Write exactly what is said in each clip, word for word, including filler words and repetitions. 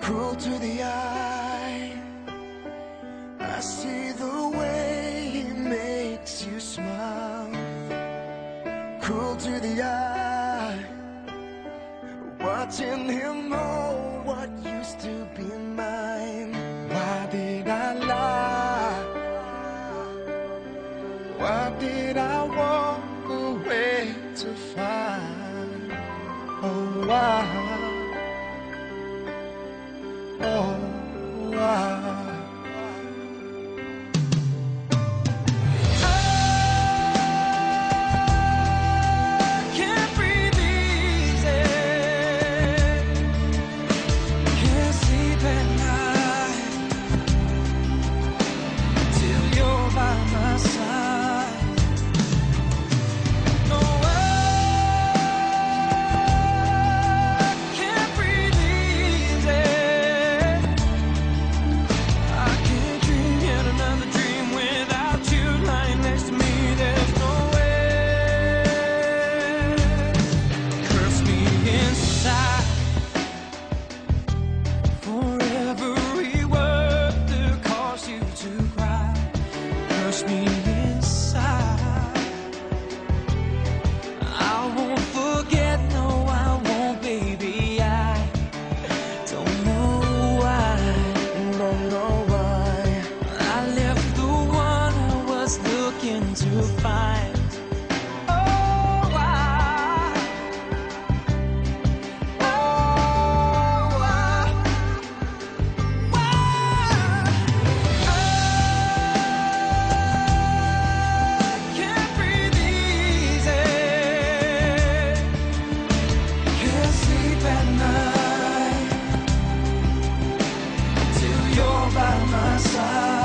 cruel to the eye. I see the way he makes you smile. Cruel to the eye, watching him hold what used to be mine. Why did I lie? Why did I walk away to find? Oh, why? Oh, why? To find, oh why, oh why, why I can't breathe easy, can't sleep at night till you're by my side.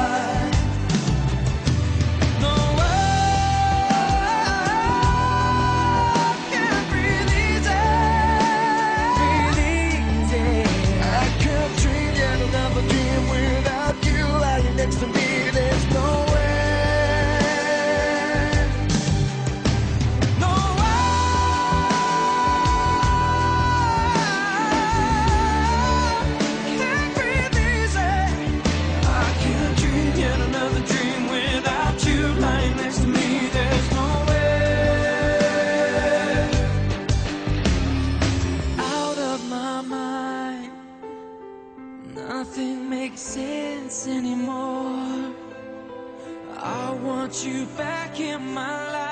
Next to me, there's no way, no way. Can't breathe easy. I can't dream yet another dream without you lying next to me. There's no way. Out of my mind, nothing makes sense anymore. I want you back in my life.